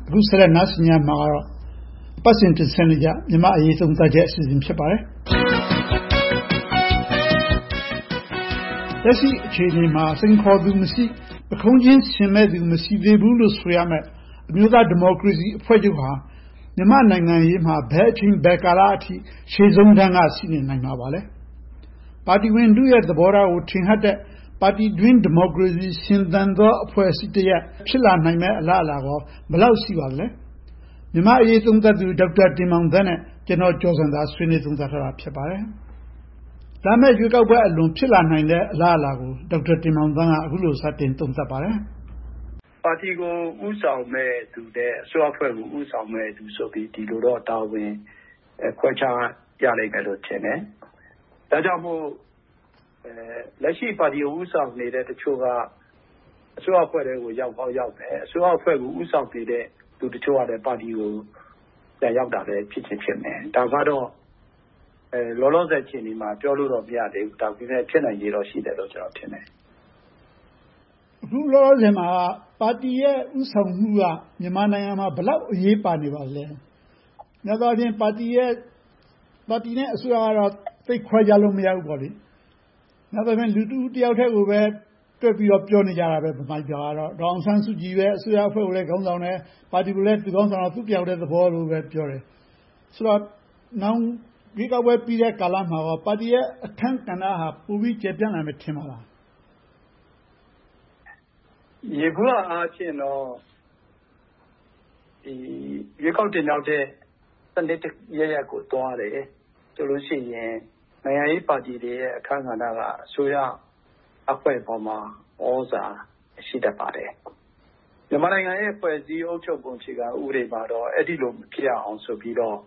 အခုဆက်လက်နားဆင်ကြမှာကတော့ပတ်စဉ်တင်ဆက်နေကြမြန်မာအရေးသုံးသပ်ချက်အစီအစဉ်ဖြစ်ပါတယ်လက်ရှိအခြေအနေမှာစိန်ခေါ်သူမရှိပခုံးချင်းရှင်မဲ့သူမရှိသေးဘူးလို့ဆိုရမယ်အမျိုးသားဒီမိုကရေစီအဖွဲ့ချုပ်ဟာမြန်မာနိုင်ငံရေးမှာဘယ်အချိန်ဘယ်ကာလအထိရှေ့ဆုံးတန်းကရှိနေနိုင်မှာပါလဲပါတီဝင်တို့ရဲ့သဘောထားကိုထင်ဟပ်တဲ့ပါတီတွင်းဒီမိုကရေစီရှင်သန်သောအဖွဲ့အစည်းတစ်ရပ်ဖြစ်လာနိုင်မဲ့အလားအလာကောဘယ်လောက်ရှိပါသလဲမြန်မာအရေးသုံးသပ်သူဒေါက်တာတင်မောင်သန်းနဲ့ကျွန်တော်ကျော်စံသာဆွေးနွေးသုံးသပ်ထားတာဖြစ်ပါတယ်ဒါမဲ့ရွေးကောက်ပွဲအလွန်ဖြစ်လာနိုင်တဲ့အလားအလာကိုဒေါက်တာတင်မောင်သန်းကအခုလိုစတင်သုံးသပ်ပါတယ်ပါတီကိုဥဆောင်မဲ့သူတဲ့အစိုးရအဖွဲ့ကိုဥဆောင်မဲ့သူဆိုပြီးဒီလိုတော့တာဝန်ခွဲခြားရနိုင်တယ်လို့ထင်တယ်ဒါကြောင့်မို့လက်ရှိပါတီကိုဥဆောင်နေတဲ့တချို့ကအစိုးရအဖွဲ့တွေကိုရောက်မယ်အစိုးရအဖွဲ့ကိုဥဆောင်နေတဲ့သူတချို့ကလည်းပါတီကိုပြန်ရောက်တာလည်းဖြစ်မယ်ဒါကတော့လောလောဆယ်ချိန်ဒီမှာပြောလို့တော့မရသေးဘူးဒါပေမဲ့ဖြစ်နိုင်ရတော့ရှိတယ်လို့ကျွန်တော်ထင်တယ်အခုလောလောဆယ်မှာပါတီရဲ့ဥဆောင်မှုကမြန်မာနိုင်ငံမှာဘယ်လောက်အရေးပါနေပါလဲ။နောက်တော့ချင်းပါတီနဲ့အစိုးရကတော့သိခွဲကြလို့မရဘူးပေါ့လေ။နောက်တော့လူတူတယောက်တည်းကိုပဲတွက်ပြီးတော့ပြောနေကြတာပဲဗမာပြည်ကတော့ဒေါအောင်ဆန်းစုကြည်ပဲအစိုးရအဖွဲ့ကိုလည်းခေါင်းဆောင်တယ်ပါတီကိုလည်းသူခေါင်းဆောင်တော့သူတယောက်တည်းသဘောလို့ပဲပြောတယ်။ဆိုတော့နောက်ဒီကောက်ပွဲပြီးတဲ့ကာလမှာတော့ပါတီရဲ့အခန်းကဏ္ဍဟာပိုပြီးကျေပြန့်လာမယ်ထင်ပါလားယေဘုရားအားဖြင့်တော့ဒီရွေးကောက်တင်ရောက်တဲ့စနစ်ရက်ကိုတွားတယ်ဆိုလို့ရှိရင်နိုင်ငံရေးပါတီတွေရဲ့အခန်းကဏ္ဍကအစိုးရအဖွဲ့ပေါ်မှာဩဇာရှိတတ်ပါတယ်မြန်မာနိုင်ငံရဲ့ဖွဲ့စည်းအုပ်ချုပ်ပုံခြေကဥပဒေမှာတော့အဲ့ဒီလိုမဖြစ်အောင်ဆိုပြီးတော့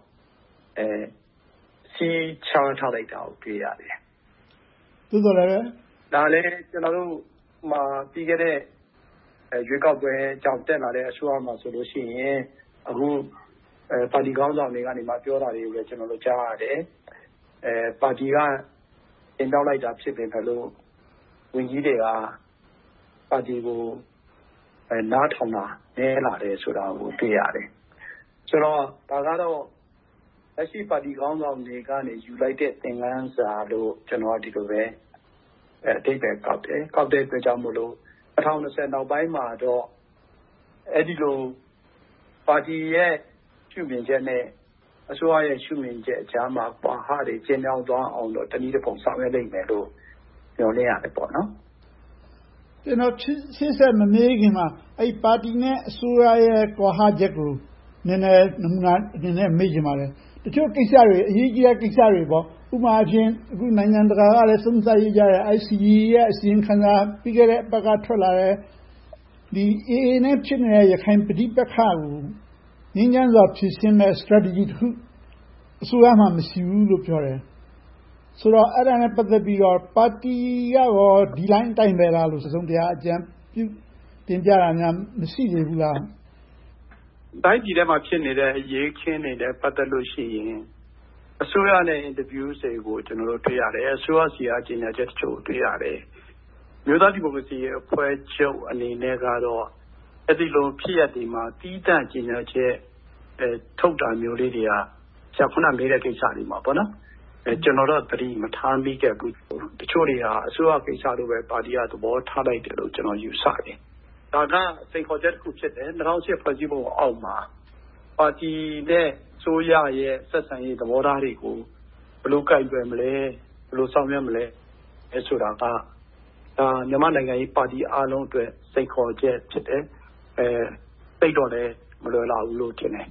စီချားထားလိုက်တာကိုတွေ့ရတယ်သို့တော်လည်းဒါလည်းကျွန်တော်တို့မှာပြီးခဲ့တဲ့ရွေးကောက်ပွဲကြောင့်တက်လာတဲ့အစိုးရမှာဆိုလို့ရှိရင်အခုပါတီခေါင်းဆောင်တွေကနေမှပြောတာတွေကိုလည်းကျွန်တော်တို့ကြားရတယ်ပါတီကတင်တောက်လိုက်တာဖြစ်ပေမဲ့လို့ဝန်ကြီးတွေကပါတီကိုနားထောင်တာနဲလာတယ်ဆိုတာကိုတွေ့ရတယ်ဆိုတော့ဒါကတော့လက်ရှိပါတီခေါင်းဆောင်တွေကနေယူလိုက်တဲ့သင်ခန်းစာလို့ကျွန်တော်ဒီလိုပဲအတိတ်ပဲကောက်တဲ့အတွက်ကြောင့်မို့လို့2020နောက်ပိုင်းမှာတော့အဲ့ဒီလိုပါတီရဲ့ရှုမြင်ချက်နဲ့အစိုးရရဲ့ရှုမြင်ချက်အကြားမှာပါဟာတွေကျင်းအောင်သွားအောင်တော့တနည်းတစ်ပုံဆောင်ရွက်နိုင်မယ်လို့ပြောနေရတယ်ပေါ့နော်ကျွန်တော်ရှင်းဆက်မမေးခင်မှာအဲ့ပါတီနဲ့အစိုးရရဲ့ကွာဟချက်ကိုနည်းနည်းနမူနာအနေနဲ့မေးချင်ပါတယ်တချို့ကိစ္စတွေအရေးကြီးတဲ့ကိစ္စတွေပေါ့ဥပမာအဖြစ်အခုနိုင်ငံတကာကလည်းသုံးသပ်ရေးကြတဲ့ ICJ ရဲ့အစီရင်ခံစာပြီးခဲ့တဲ့အပတ်ကထွက်လာတဲ့ဒီ AA နဲ့ဖြစ်နေတဲ့ရခိုင်ပဋိပက္ခကိုငြင်းချမ်းစွာဖြေရှင်းတဲ့ strategy တစ်ခုအစိုးရမှမရှိဘူးလို့ပြောတယ်ဆိုတော့အဲ့ဒါနဲ့ပတ်သက်ပြီးတော့ပါတီကရောဒီ line အတိုင်းပဲလားလို့စုံတရားအကြံပြုတင်ပြတာများမရှိသေးဘူးလားတိုင်းပြည်ထဲမှာဖြစ်နေတဲ့အရေးခင်းနေတဲ့ပတ်သက်လို့ရှိရင်အစိုးရနဲ့ interview တွေကိုကျွန်တော်တို့တွေ့ရတယ်အစိုးရစီအားကြေညာချက်တချို့တွေ့ရတယ်မြို့သားဒီမိုကရေစီအဖွဲ့ချုပ်အနေနဲ့ကတော့အဲ့ဒီလိုဖြစ်ရတဲ့မှာတီးတန့်ကြေညာချက်ထုတ်တာမျိုးလေးတွေကဆရာခုနမေးတဲ့ကိစ္စတွေမှာပေါ့နော်ကျွန်တော်တို့သတိမထားမိခဲ့ဘူးတချို့တွေဟာအစိုးရကိစ္စလိုပဲပါတီကသဘောထားလိုက်တယ်လို့ကျွန်တော်ယူဆတယ်ဒါကစိန်ခေါ်ချက်တစ်ခုဖြစ်တယ်2008ဖွဲ့စည်းပုံအောက်မှာပါတီနဲ့ဆိုရရဲ့ဆက်ဆံရေးသဘောထားတွေကိုဘယ်လိုကိုင်တွယ်မလဲဘယ်လိုဆောင်ရွက်မလဲဆိုတာကမြန်မာနိုင်ငံရေးပါတီအားလုံးအတွက်စိန်ခေါ်ချက်ဖြစ်တယ်သိတော့လည်းမလွယ်လာဘူးလို့ထင်တယ်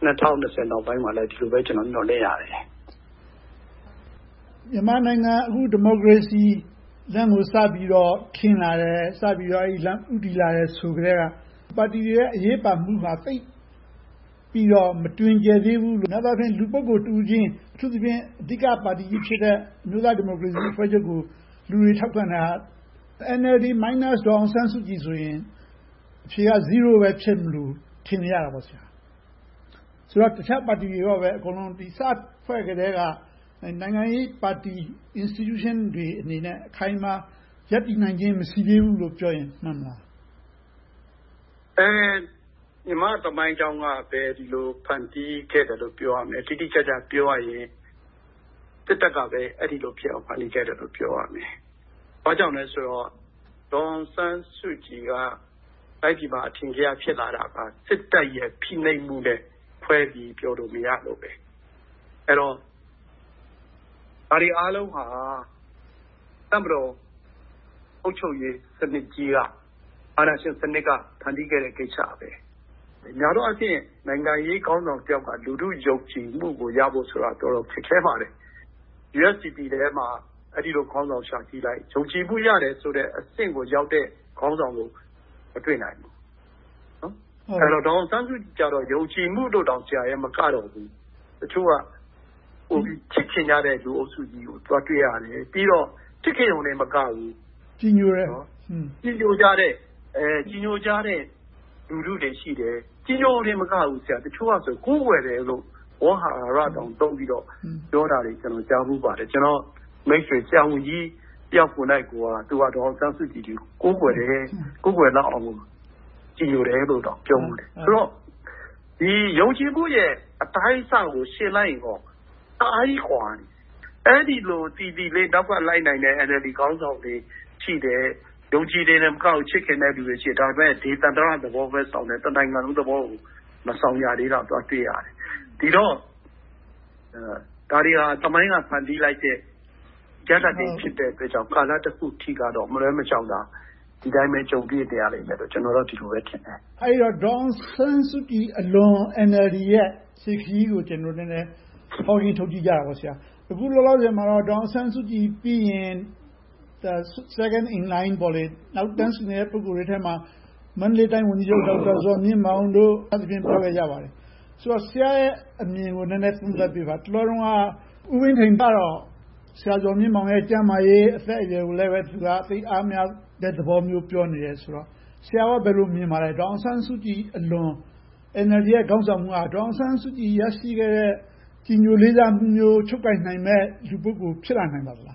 2020နောက်ပိုင်းမှာလည်းဒီလိုပဲကျွန်တော်ညွှန်လဲရတယ်မြန်မာနိုင်ငံအခုဒီမိုကရေစီလမ်းကိုစပြီးတော့ခင်းလာတယ်စပြီးတော့လမ်းဥတီလာတယ်ဆိုကြတဲ့ကပါတီရဲ့အရေးပါမှုဟာသိပြီးတော့မတွင်ကျယ်သေးဘူးလို့နောက်တော့ဖြင့်လူပုဂ္ဂိုလ်တူချင်းအထူးသဖြင့်အဓိကပါတီကြီးဖြစ်တဲ့မြို့သားဒီမိုကရေစီအဖွဲ့ချုပ်ကိုလူတွေထောက်ခံတာ NLD minus ဒေါအောင်ဆန်းစုကြည်ဆိုရင်အဖြေက0ပဲဖြစ်မလို့ထင်ရတာပေါ့ဆရာဆိုတော့တခြားပါတီတွေရောပဲအကုန်လုံးဒီစဖွဲ့ကြတဲ့ကနိုင်ငံရေးပါတီ institution တွေအနေနဲ့အခိုင်အမာရပ်တည်နိုင်ခြင်းမရှိသေးဘူးလို့ပြောရင်မှန်မလားမြန်မာသမိုင်းကြောင်းကပဲဒီလိုဖန်တီးခဲ့တယ်လို့ပြောရမယ်တိတိကျကျပြောရရင်စစ်တပ်ကပဲအဲ့ဒီလိုဖြစ်အောင်ဖန်တီးခဲ့တယ်လို့ပြောရမယ်။ဘာကြောင့်လဲဆိုတော့ဒေါ်ဆန်းစုကြည်ကတိုက်ပြည်မှာအထင်ကြီးဖြစ်လာတာကစစ်တပ်ရဲ့ဖိနှိပ်မှုနဲ့ဖွဲ့ပြီးပြောလို့မရလို့ပဲ။အဲ့တော့ဒါတွေအားလုံးဟာတမတော်အုပ်ချုပ်ရေးစနစ်ကြီးကအာဏာရှင်စနစ်ကဖန်တီးခဲ့တဲ့ကိစ္စပဲ။များသောအားဖြင့်နိုင်ငံရေးကောင်းဆောင်တယောက်ကလူထုယုံကြည်မှုကိုရဖို့ဆိုတာတော်တော်ခက်ခဲပါတယ်။ USDP ထဲမှာအဲ့ဒီလိုခေါင်းဆောင်ရှာကြည့်လိုက်ယုံကြည်မှုရတယ်ဆိုတဲ့အဆင့်ကိုရောက်တဲ့ခေါင်းဆောင်ကိုမတွေ့နိုင်ဘူး။နော်။အဲ့တော့ဒေါ်ဆန်းစုကြည်ကြတော့ယုံကြည်မှုတို့တောင်ဆရာရဲ့မကတော့ဘူး။တချို့ကချစ်ခင်ကြတဲ့လူအုပ်စုကြီးကိုသွားတွေ့ရတယ်ပြီးတော့ချစ်ခင်ုံနဲ့မကဘူးကြီးညိုတယ်ကြီးညိုကြတဲ့လူထုတွေရှိတယ်ကြီးညိုတယ်မကဘူးဆရာတချို့ကဆိုကိုးွယ်တယ်လို့ဝါဟာရတောင်တုံးပြီးတော့ပြောတာတွေကျွန်တော်ကြားမှုပါတယ်ကျွန်တော်မိတ်ဆွေဆရာဝန်ကြီးတယောက်ကိုနိုင်ကိုကသူကဒေါ်ဆန်းစုကြည်ကိုးွယ်တယ်ကိုးွယ်တော့အောင်ကြီးညိုတယ်လို့တော့ပြောမှုတယ်ဆိုတော့ဒီယုံကြည်မှုရဲ့အတိုင်းအဆကိုရှင်းလိုက်ရင်တော့အားကြီးခွာနေအဲ့ဒီလိုတီတီလေးနောက်ကလိုက်နိုင်တဲ့ NLD ကောင်းဆောင်တွေရှိတယ်ယုံကြည်တယ်နဲ့မကောက်ချစ်ခင်တဲ့လူတွေရှိဒါပေမဲ့ဒီတန်တရသဘောပဲဆောင်တယ်တနိုင်ငံလုံးသဘောကိုမဆောင်ရသေးတော့တွေ့ရတယ်ဒီတော့ဒါတွေဟာသမိုင်းကဖန်တီးလိုက်တဲ့ကြက်တဲ့ဖြစ်တဲ့အတွက်ကြောင့်ကာလတစ်ခုထိကတော့မလွဲမချောင်တာဒီတိုင်းပဲကြုံပြည့်တရားလိမ့်မယ်လို့ကျွန်တော်တို့ဒီလိုပဲထင်တယ်အဲ့တော့ဒေါ်ဆန်းစုကြည်အလွန် NLD ရဲ့စိတ်ခရီးကိုကျွန်တော်တို့လည်းဟောကြီးထုတ်ကြည့်ကြတာပါဆရာအခုလောလောဆယ်မှာတော့ဒေါ်ဆန်းစုကြည်ပြီးရင် the second in line ပေါ်လေနောက်တန်းစီနေတဲ့ပုဂ္ဂိုလ်တွေထဲမှာမန္တလေးတိုင်းဝန်ကြီးချုပ်ဒေါက်တာဇော်မြင့်မောင်တို့အသဖြင့်ပြောခဲ့ကြပါတယ်ဆိုတော့ဆရာရဲ့အမြင်ကိုနည်းနည်းသုံးသပ်ပြပါတော်တော်ကဦးဝင်းထိန်ကတော့ဆရာဇော်မြင့်မောင်ရဲ့ကျမ်းမာရေးအသက်အရွယ်ကိုလည်းပဲသူကသိအားများတဲ့သဘောမျိုးပြောနေတယ်ဆိုတော့ဆရာကဘယ်လိုမြင်ပါလဲဒေါ်ဆန်းစုကြည်အလွန် NLD ရဲ့ခေါင်းဆောင်မှုကဒေါ်ဆန်းစုကြည်ရရှိခဲ့တဲ့ကြီးညိုလေးစားမှုမျိုးချုပ်ကိုင်နိုင်မဲ့လူပုဂ္ဂိုလ်ဖြစ်လာနိုင်ပါသလား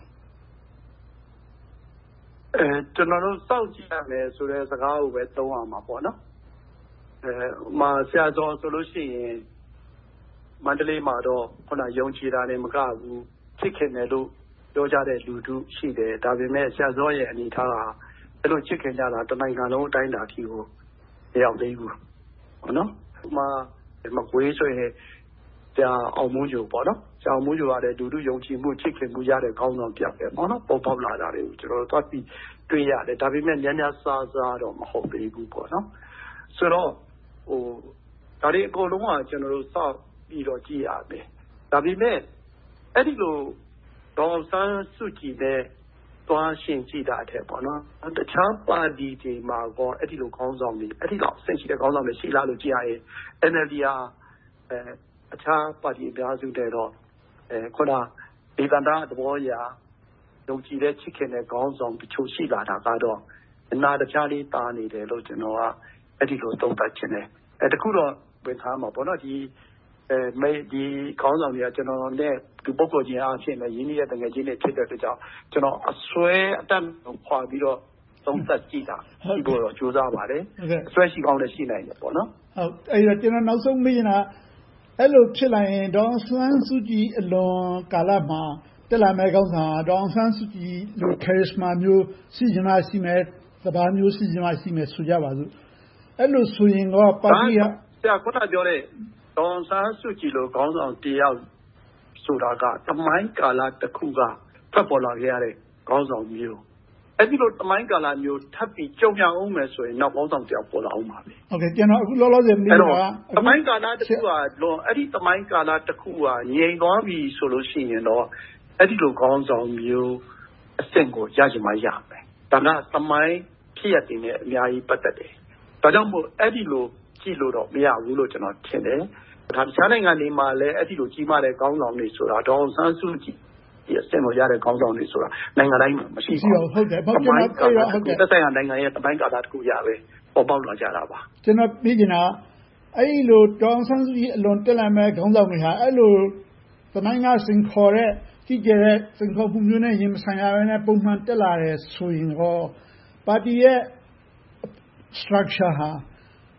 ကျွန်တော်တို့စောင့်ကြည့်ရမယ်ဆိုတဲ့စကားကိုပဲသုံးရမှာပေါ့နော်ဆရာဇော်ဆိုလို့ရှိရင်မန္တလေးမှာတော့ခုနယုံကြည်တာနဲ့မကဘူးချစ်ခင်တယ်လို့ပြောကြတဲ့လူထုရှိတယ်ဒါပေမဲ့ဆရာဇော်ရဲ့အနေထားကအဲ့လိုချစ်ခင်ကြတာတနိုင်ငံလုံးအတိုင်းအတာထိကိုမရောက်သေးဘူးဟုတ်နော်မကွေးဆိုရင်ဆရာအောင်မိုးကျိုပေါ့နော်ဆရာအောင်မိုးကျိုကလည်းလူထုယုံကြည်မှုချစ်ခင်မှုရတဲ့ခေါင်းဆောင်ပြောက်ပဲပေါ့နော်ပေါ်ပေါက်လာတာတွေကိုကျွန်တော်တို့သွားပြီးတွေ့ရတယ်ဒါပေမဲ့များများစားစားတော့မဟုတ်သေးဘူးပေါ့နော်ဆိုတော့ဒါတွေအကုန်လုံးကကျွန်တော်တို့စောင့်ပြီးတော့ကြည့်ရမယ်ဒါပေမဲ့အဲ့ဒီလိုဒေါ်ဆန်းစုကြည်နဲ့သွားရှင်ကြည့်တာတဲ့ပေါ့နော်တခြားပါတီတွေမှာကောအဲ့ဒီလိုခေါင်းဆောင်တွေအဲ့ဒီတော့ဆက်ရှိတဲ့ခေါင်းဆောင်တွေရှိလားလို့ကြည့်ရရင် NLD အခြားပါတီအများစုတဲ့တော့ခုနဒေသန္တရသဘောအရယုံကြည်တဲ့ချစ်ခင်တဲ့ခေါင်းဆောင်တချို့ရှိလာတာကတော့အနာတခြားလေးတားနေတယ်လို့ကျွန်တော်ကအဲ့ဒီလိုသုံးသပ်ချင်တယ်တခုတော့ဝင်ထားမှာပေါ့နော်ဒီခေါင်းဆောင်တွေကကျွန်တော်နဲ့ဒီပုဂ္ဂိုလ်ချင်းအားဖြင့်လည်းရင်းနှီးတဲ့တကယ်ချင်းတွေဖြစ်တဲ့အတွက်ကြောင့်ကျွန်တော်အစွဲအတက်ခွာပြီးတော့သုံးသပ်ကြည့်တာဒီလိုတော့ကြိုးစားပါတယ်အစွဲရှိကောင်းလည်းရှိနိုင်တယ်ပေါ့နော်ဟုတ်အဲ့တော့ကျွန်တော်နောက်ဆုံးမေးနေတာအဲ့လိုဖြစ်လာရင်ဒေါ်ဆန်းစုကြည်အလွန်ကာလမှာတက်လာမဲ့ခေါင်းဆောင်ဒေါ်ဆန်းစုကြည်လို charisma မျိုးရှိချင်မှရှိမယ်သဘာမျိုးရှိချင်မှရှိမယ်ဆိုကြပါစို့အဲ့လိုဆိုရင်တော့ပါတီကဆရာခုနပြောတဲ့ဒေါ်ဆန်းစုကြည်လိုခေါင်းဆောင်တယောက်ဆိုတာကသမိုင်းကာလတစ်ခုကဖက်ပေါ်လာခဲ့ရတဲ့ခေါင်းဆောင်မျိုးအဲ့ဒီလိုသမိုင်းကာလမျိုးထပ်ပြီးကြုံရအောင်မယ်ဆိုရင်နောက်ခေါင်းဆောင်တယောက်ပေါ်လာအောင်ပါပဲဟုတ်ကဲ့ကျွန်တော်အခုလောလောဆယ်မေးတာကသမိုင်းကာလတစ်ခုကအဲ့ဒီသမိုင်းကာလတစ်ခုကငြိမ်သွားပြီဆိုလို့ရှိရင်တော့အဲ့ဒီလိုခေါင်းဆောင်မျိုးအဆင့်ကိုရချင်မှရမယ်ဒါကသမိုင်းဖြစ်ရတဲ့နဲ့အများကြီးပတ်သက်တယ်ဒါကြောင့်မို့အဲ့ဒီလိုကြည့်လို့တော့မရဘူးလို့ကျွန်တော်ထင်တယ်ဒါတခြားနိုင်ငံတွေမှာလည်းအဲ့ဒီလိုကြီးမားတဲ့ခေါင်းဆောင်တွေဆိုတာဒေါ်ဆန်းစုကြည်ဒီအဆင့်ကိုရတဲ့ခေါင်းဆောင်တွေဆိုတာနိုင်ငံတိုင်းမှာမရှိဘူးဟုတ်တယ်ဘာကျွန်တော်ဟုတ်ကဲ့သက်ဆိုင်ရာနိုင်ငံရဲ့သမိုင်းကာလတစ်ခုရပဲပေါ်ပေါက်လာကြတာပါကျွန်တော်ပြီးကျင်တာအဲ့ဒီလိုဒေါ်ဆန်းစုကြည်အလွန်တက်လာမဲ့ခေါင်းဆောင်တွေဟာအဲ့လိုသမိုင်းကစင်ခေါ်တဲ့ကြီးကျယ်တဲ့စင်ခေါ်မှုမျိုးနဲ့ရင်ဆိုင်ရတဲ့ပုံမှန်တက်လာတဲ့ဆိုရင်တော့ပါတီရဲ့ structure ဟာ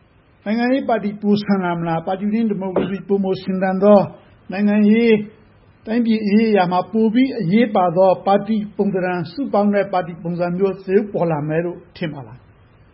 နိုင်ငံရေးပါတီပူဆန်လာမလားပါတီရင်းဒီမိုကရေစီပုံမစင်တန်သောနိုင်ငံရေးတိုင်းပြည်အရေးအရာမှာပိုပြီးအရေးပါသောပါတီပုံသဏ္ဍာန်စုပေါင်းတဲ့ပါတီပုံစံမျိုးသရုပ်ပေါ်လာမယ်လို့ထင်ပါလား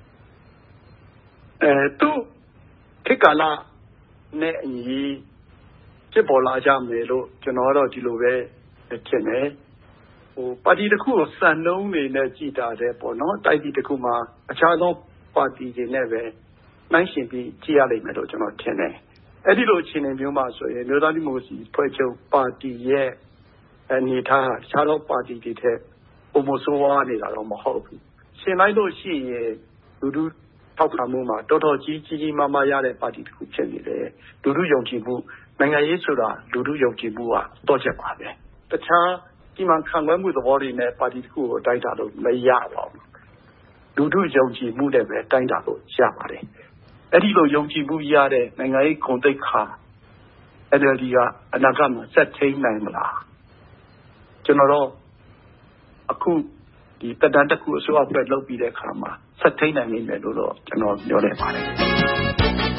သူခေတ်ကာလနဲ့အညီဖြစ်ပေါ်လာကြမယ်လို့ကျွန်တော်ကတော့ဒီလိုပဲထင်တယ်ပါတီတစ်ခုကိုစံနှုန်းနေနဲ့ကြည်တာတဲ့ပေါ့နော်တိုက်ပြည်တစ်ခုမှာအခြားသောပါတီတွေနဲ့ပဲနှိုင်းယှဉ်ပြီးကြည့်ရလိမ့်မယ်လို့ကျွန်တော်ထင်တယ်အဲ့ဒီလိုအခြေအနေမျိုးမှာဆိုရင်မြို့သားဒီမိုကရေစီဖွဲ့ချုပ်ပါတီရဲ့အနေထားတခြားသောပါတီတွေထက်ပုံမဆိုးဝါးနေတာတော့မဟုတ်ဘူးရှင်လိုက်လို့ရှိရင်လူထုထောက်ခံမှုမှာတော်တော်ကြီးမားမားရတဲ့ပါတီတစ်ခုဖြစ်နေတယ်လူထုယုံကြည်မှုနိုင်ငံရေးဆိုတာလူထုယုံကြည်မှုကတော့ချက်ပါပဲတခြားဒီမှာခံွယ်မှုသဘောတွေနဲ့ပါတီတစ်ခုကိုတိုက်တာလို့မရပါဘူးလူထုယုံကြည်မှုနဲ့ပဲတိုက်တာလို့ရပါတယ်အဲ့ဒီလိုယုံကြည်မှုရတဲ့နိုင်ငံရေးဂုဏ်သိက္ခာ NLD ကအနာဂတ်မှာဆက်ထိန်နိုင်မလားကျွန်တော်တို့အခုဒီတက်တန်းတစ်ခုအစိုးရဖွဲ့လုပ်ပြီးတဲ့အခါမှာဆက်ထိန်နိုင်နိုင်မယ်လို့တော့ကျွန်တော်ပြောနေပါတယ်